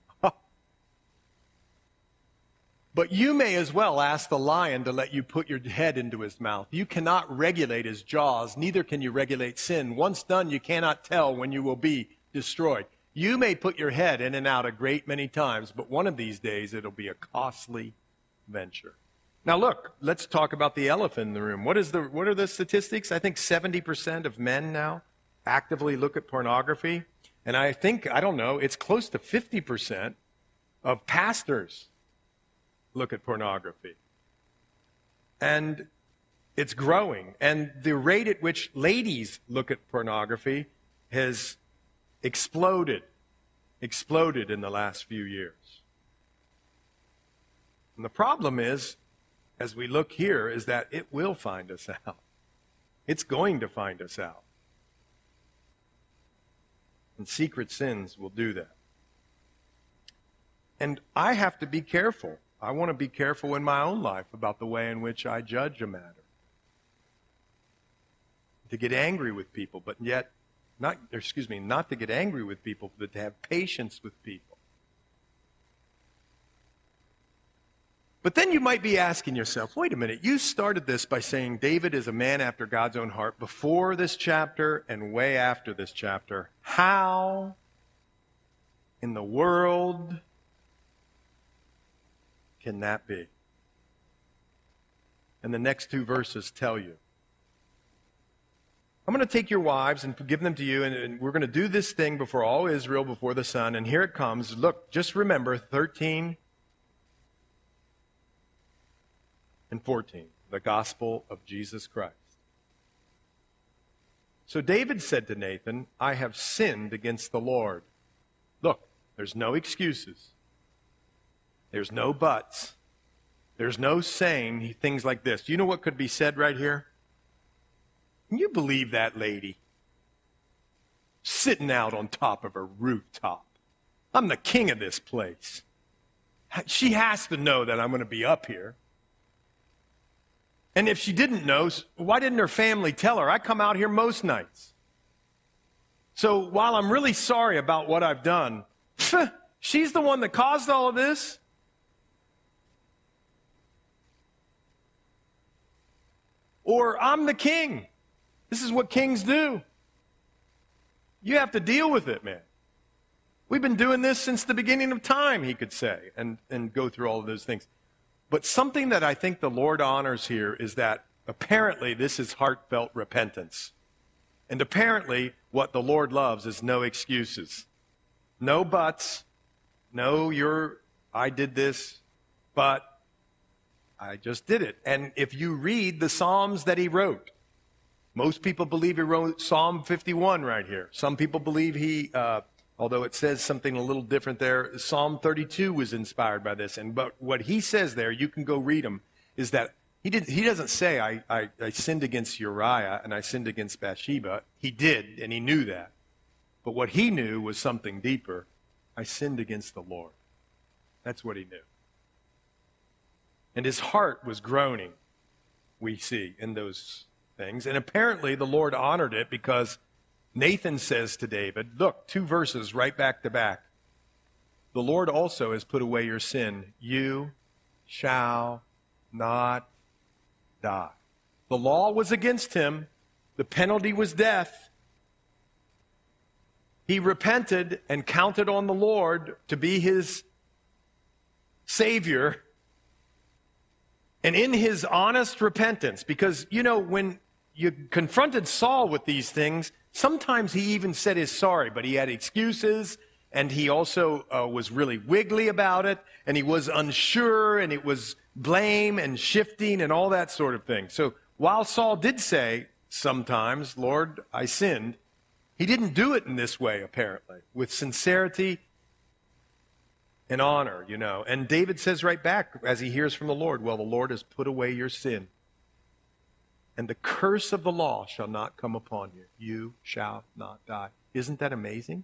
But you may as well ask the lion to let you put your head into his mouth. You cannot regulate his jaws, neither can you regulate sin. Once done, you cannot tell when you will be destroyed. You may put your head in and out a great many times, but one of these days it'll be a costly venture. Now look, let's talk about the elephant in the room. What is the what are the statistics? I think seventy percent of men now actively look at pornography. And I think, I don't know, it's close to fifty percent of pastors look at pornography. And it's growing. And the rate at which ladies look at pornography has exploded, exploded in the last few years. And the problem is, as we look here, is that it will find us out. It's going to find us out. And secret sins will do that. And I have to be careful. I want to be careful in my own life about the way in which I judge a matter. To get angry with people, but yet, not, excuse me, not to get angry with people, but to have patience with people. But then you might be asking yourself, wait a minute, you started this by saying David is a man after God's own heart before this chapter and way after this chapter. How in the world can that be? And the next two verses tell you. I'm going to take your wives and give them to you, and, and we're going to do this thing before all Israel, before the sun, and here it comes. Look, just remember thirteen and fourteen, the gospel of Jesus Christ. So David said to Nathan, I have sinned against the Lord. Look, there's no excuses. There's no buts. There's no saying things like this. Do you know what could be said right here? Can you believe that lady? Sitting out on top of her rooftop. I'm the king of this place. She has to know that I'm going to be up here. And if she didn't know, why didn't her family tell her? I come out here most nights. So while I'm really sorry about what I've done, she's the one that caused all of this. Or I'm the king. This is what kings do. You have to deal with it, man. We've been doing this since the beginning of time, he could say, and, and go through all of those things. But something that I think the Lord honors here is that apparently this is heartfelt repentance. And apparently what the Lord loves is no excuses. No buts. No, you're, I did this, but I just did it. And if you read the Psalms that he wrote, most people believe he wrote Psalm fifty-one right here. Some people believe he, uh, although it says something a little different there, Psalm thirty-two was inspired by this. And but what he says there, you can go read him, is that he did. He doesn't say, I, I, I sinned against Uriah and I sinned against Bathsheba. He did, and he knew that. But what he knew was something deeper. I sinned against the Lord. That's what he knew. And his heart was groaning, we see, in those things. And apparently the Lord honored it because Nathan says to David, look, two verses right back to back. The Lord also has put away your sin. You shall not die. The law was against him. The penalty was death. He repented and counted on the Lord to be his Savior. And in his honest repentance, because, you know, when you confronted Saul with these things, sometimes he even said he's sorry, but he had excuses. and he also uh, was really wiggly about it, and he was unsure, and it was blame and shifting and all that sort of thing. So while Saul did say sometimes, Lord, I sinned, he didn't do it in this way, apparently, with sincerity and honor, you know. And David says right back as he hears from the Lord, well, the Lord has put away your sin, and the curse of the law shall not come upon you. You shall not die. Isn't that amazing?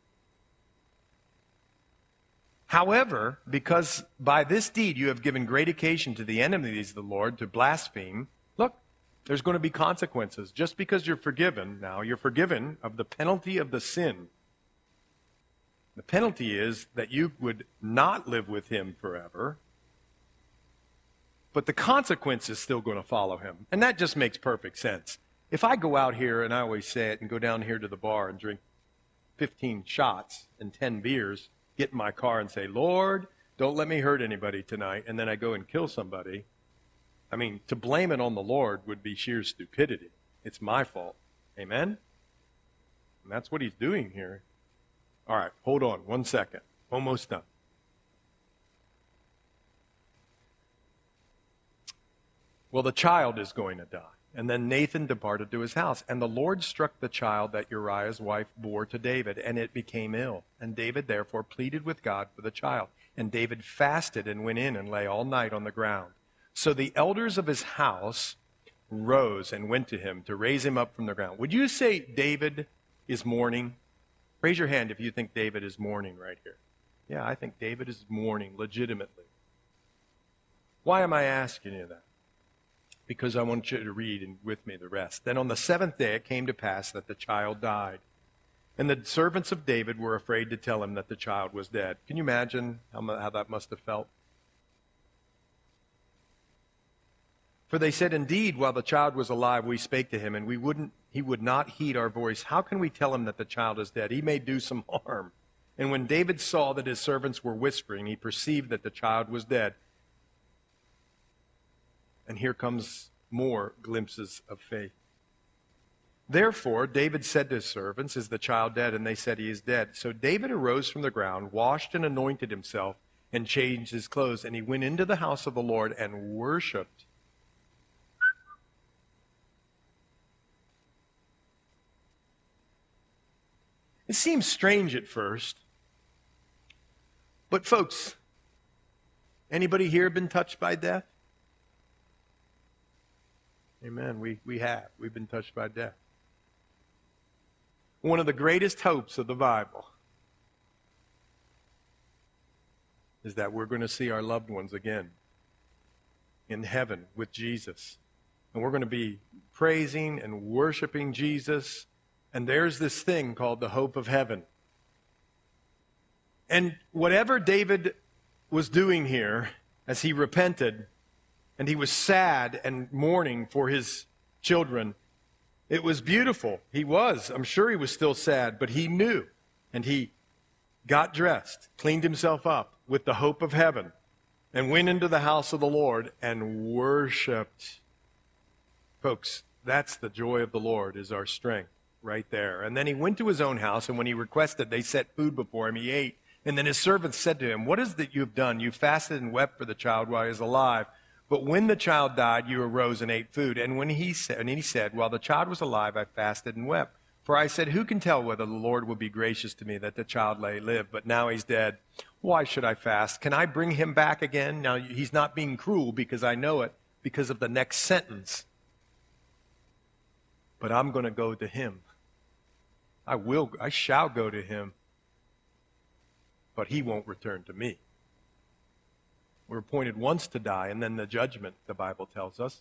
However, because by this deed you have given great occasion to the enemies of the Lord to blaspheme, look, there's going to be consequences. Just because you're forgiven, now you're forgiven of the penalty of the sin. The penalty is that you would not live with him forever, but the consequence is still going to follow him. And that just makes perfect sense. If I go out here, and I always say it, and go down here to the bar and drink fifteen shots and ten beers, get in my car and say, Lord, don't let me hurt anybody tonight, and then I go and kill somebody, I mean, to blame it on the Lord would be sheer stupidity. It's my fault. Amen? And that's what he's doing here. All right, hold on one second. Almost done. Well, the child is going to die. And then Nathan departed to his house. And the Lord struck the child that Uriah's wife bore to David, and it became ill. And David therefore pleaded with God for the child. And David fasted and went in and lay all night on the ground. So the elders of his house rose and went to him to raise him up from the ground. Would you say David is mourning? Raise your hand if you think David is mourning right here. Yeah, I think David is mourning legitimately. Why am I asking you that? Because I want you to read and with me the rest. Then on the seventh day it came to pass that the child died. And the servants of David were afraid to tell him that the child was dead. Can you imagine how, how that must have felt? For they said, indeed, while the child was alive, we spake to him, and we wouldn't, he would not heed our voice. How can we tell him that the child is dead? He may do some harm. And when David saw that his servants were whispering, he perceived that the child was dead. And here comes more glimpses of faith. Therefore, David said to his servants, is the child dead? And they said, he is dead. So David arose from the ground, washed and anointed himself, and changed his clothes. And he went into the house of the Lord and worshipped. It seems strange at first. But folks, anybody here been touched by death? Amen. We, we have. We've been touched by death. One of the greatest hopes of the Bible is that we're going to see our loved ones again in heaven with Jesus. And we're going to be praising and worshiping Jesus. And there's this thing called the hope of heaven. And whatever David was doing here as he repented, and he was sad and mourning for his children, it was beautiful. He was. I'm sure he was still sad, but he knew. And he got dressed, cleaned himself up with the hope of heaven, and went into the house of the Lord and worshiped. Folks, that's the joy of the Lord, is our strength. Right there. And then he went to his own house, and when he requested, they set food before him. He ate. And then his servants said to him, what is that you have done? You fasted and wept for the child while he is alive. But when the child died, you arose and ate food. And when he said, and he said, while the child was alive, I fasted and wept. For I said, who can tell whether the Lord will be gracious to me that the child may live? But now he's dead. Why should I fast? Can I bring him back again? Now he's not being cruel because I know it, because of the next sentence. But I'm going to go to him. I will, I shall go to him, but he won't return to me. We're appointed once to die, and then the judgment, the Bible tells us.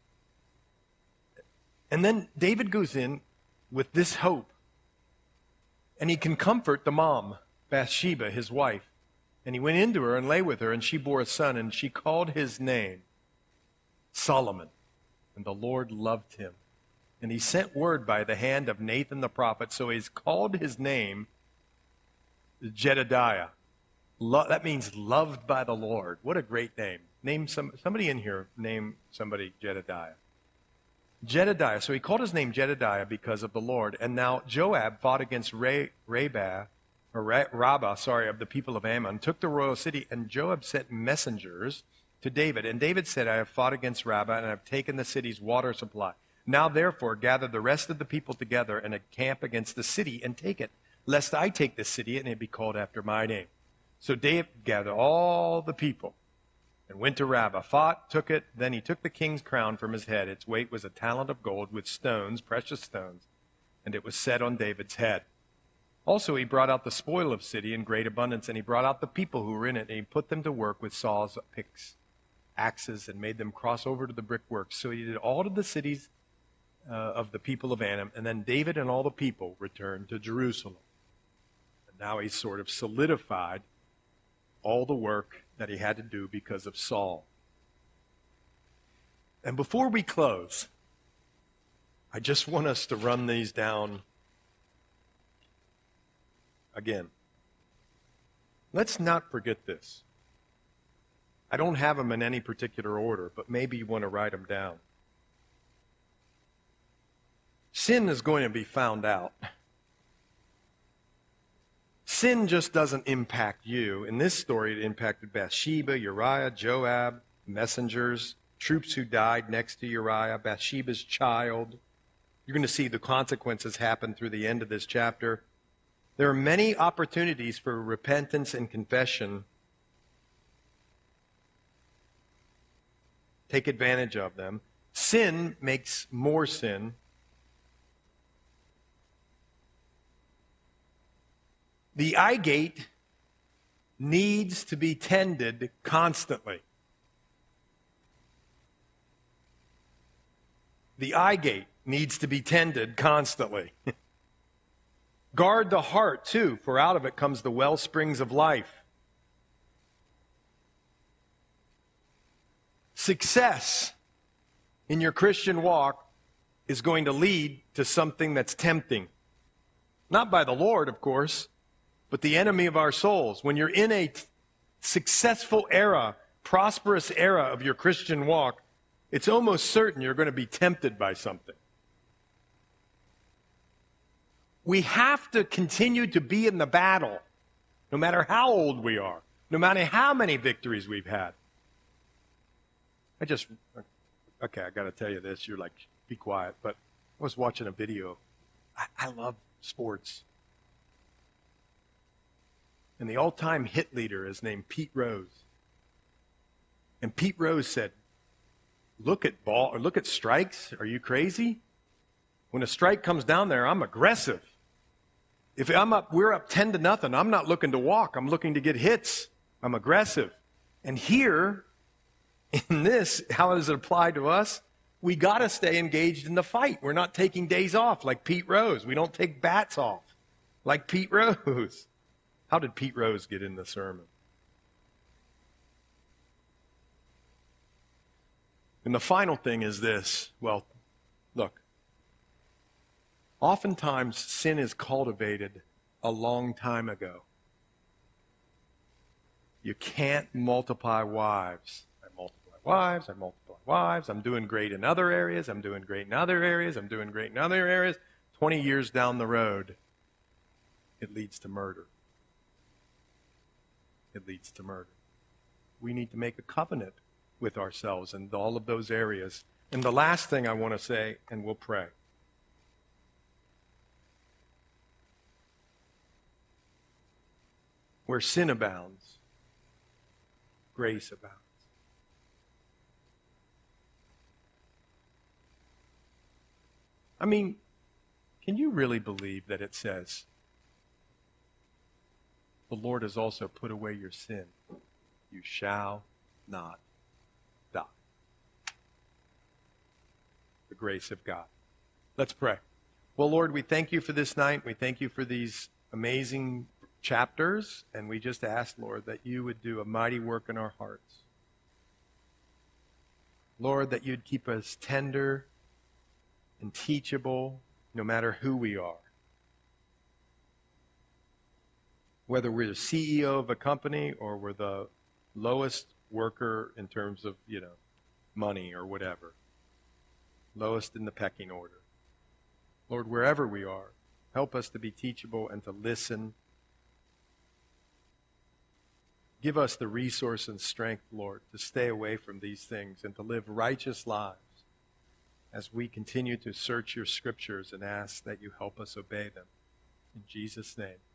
And then David goes in with this hope, and he can comfort the mom, Bathsheba, his wife. And he went into her and lay with her, and she bore a son, and she called his name Solomon, and the Lord loved him. And he sent word by the hand of Nathan the prophet. So he's called his name Jedediah. Lo- that means loved by the Lord. What a great name. Name some somebody in here, name somebody Jedediah. Jedediah. So he called his name Jedediah because of the Lord. And now Joab fought against Re- Rabah or Rabbah, sorry, of the people of Ammon, took the royal city, and Joab sent messengers to David. And David said, I have fought against Rabbah, and I have taken the city's water supply. Now, therefore, gather the rest of the people together and encamp against the city and take it, lest I take the city and it be called after my name. So David gathered all the people and went to Rabbah, fought, took it. Then he took the king's crown from his head. Its weight was a talent of gold with stones, precious stones, and it was set on David's head. Also, he brought out the spoil of the city in great abundance, and he brought out the people who were in it, and he put them to work with saws, picks, axes, and made them cross over to the brickworks. So he did all to the cities uh, of the people of Ammon, and then David and all the people returned to Jerusalem. And now he's sort of solidified all the work that he had to do because of Saul. And before we close, I just want us to run these down again. Let's not forget this. I don't have them in any particular order, but maybe you want to write them down. Sin is going to be found out. Sin just doesn't impact you. In this story, it impacted Bathsheba, Uriah, Joab, messengers, troops who died next to Uriah, Bathsheba's child. You're going to see the consequences happen through the end of this chapter. There are many opportunities for repentance and confession. Take advantage of them. Sin makes more sin. The eye gate needs to be tended constantly. The eye gate needs to be tended constantly. Guard the heart, too, for out of it comes the well springs of life. Success in your Christian walk is going to lead to something that's tempting. Not by the Lord, of course, but the enemy of our souls. When you're in a t- successful era, prosperous era of your Christian walk, it's almost certain you're going to be tempted by something. We have to continue to be in the battle, no matter how old we are, no matter how many victories we've had. I just, okay, I got to tell you this. You're like, be quiet. But I was watching a video. I, I love sports. And the all-time hit leader is named Pete Rose. And Pete Rose said, look at ball, or look at strikes. Are you crazy? When a strike comes down there, I'm aggressive. If I'm up, we're up ten to nothing. I'm not looking to walk. I'm looking to get hits. I'm aggressive. And here, in this, how does it apply to us? We got to stay engaged in the fight. We're not taking days off like Pete Rose. We don't take bats off like Pete Rose. How did Pete Rose get in the sermon? And the final thing is this. Well, look. Oftentimes, sin is cultivated a long time ago. You can't multiply wives. I multiply wives, I multiply wives. I'm doing great in other areas. I'm doing great in other areas. I'm doing great in other areas. twenty years down the road, it leads to murder. It leads to murder. We need to make a covenant with ourselves in all of those areas. And the last thing I want to say, and we'll pray. Where sin abounds, grace abounds. I mean, can you really believe that it says, the Lord has also put away your sin. You shall not die. The grace of God. Let's pray. Well, Lord, we thank you for this night. We thank you for these amazing chapters. And we just ask, Lord, that you would do a mighty work in our hearts. Lord, that you'd keep us tender and teachable no matter who we are. Whether we're the C E O of a company or we're the lowest worker in terms of, you know, money or whatever. Lowest in the pecking order. Lord, wherever we are, help us to be teachable and to listen Give us the resource and strength, Lord, to stay away from these things and to live righteous lives as we continue to search your scriptures and ask that you help us obey them. In Jesus' name.